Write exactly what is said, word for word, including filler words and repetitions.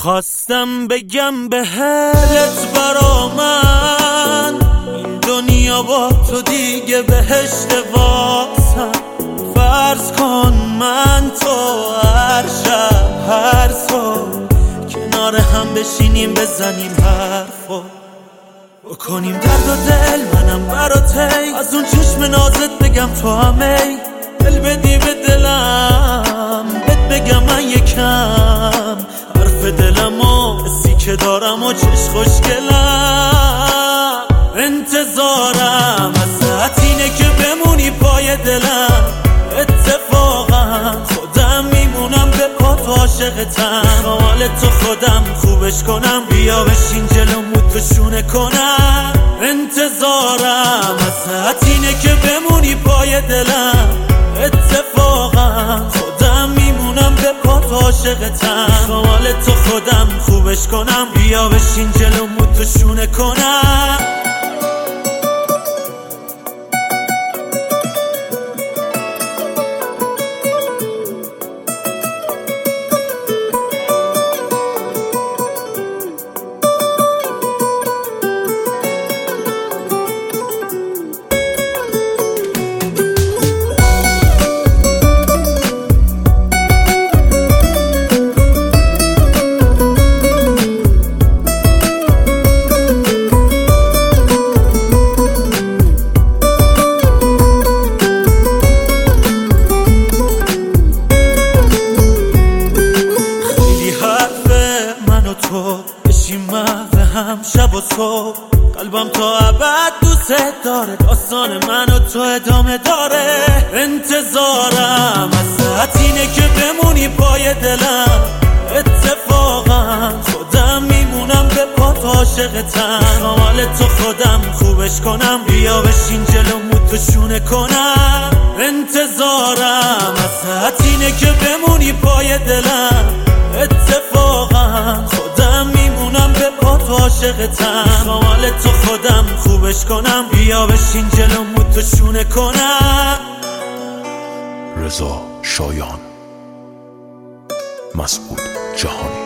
خواستم بگم به حلت برا من این دنیا با تو دیگه بهشت واسم. فرض کن من تو هر شب هر صبح کنار هم بشینیم بزنیم حرفو بکنیم درد و دل منم براتی از اون چشم نازت بگم تو همه دل بدی به دلم بهت بگم من یکم حرف دلم و حسی که دارم و چش خوشگلم. انتظارم ازت اینه که بمونی پای دلم، اتفاقا خودم میمونم به پات عاشقتم. حال تو خودم خوبش کنم، بیا بشین جلومو تو شونه کنم. انتظارم ازت اینه که بمونی پای دلم، اتفاقا خودم میمونم به پات عاشقتم. حال تو خودم خوبش کنم، بیا بشین جلومو تو شونه کنم. بشیم محو هم شب و صبح، قلبم تا ابد دوست داره، داستان من و تو ادامه داره. انتظارم ازت اینه که بمونی پای دلم، اتفاقا خودم میمونم به پات عاشقتم. حال تو خودم خوبش کنم، بیا بشین جلومو تو شونه کنم. انتظارم ازت اینه که بمونی پای دلم، اتفاقا خودم میمونم به پات عاشقتم. حال تو خودم خوبش کنم، بیا بشین جلومو تو شونه کنم. رضا شایان، مسعود جهانی.